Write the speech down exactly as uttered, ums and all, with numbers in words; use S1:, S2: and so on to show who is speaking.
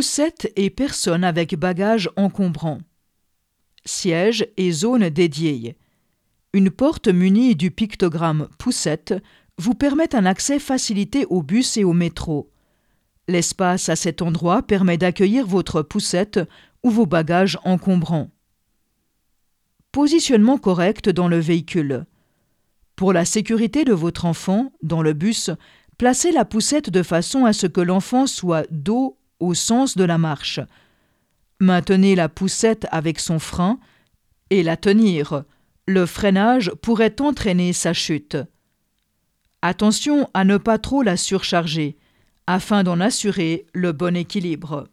S1: Poussette et personnes avec bagages encombrants. Sièges et zones dédiées. Une porte munie du pictogramme poussette vous permet un accès facilité au bus et au métro. L'espace à cet endroit permet d'accueillir votre poussette ou vos bagages encombrants. Positionnement correct dans le véhicule. Pour la sécurité de votre enfant, dans le bus, placez la poussette de façon à ce que l'enfant soit dos au sens de la marche. Maintenez la poussette avec son frein et la tenir. Le freinage pourrait entraîner sa chute. Attention à ne pas trop la surcharger, afin d'en assurer le bon équilibre.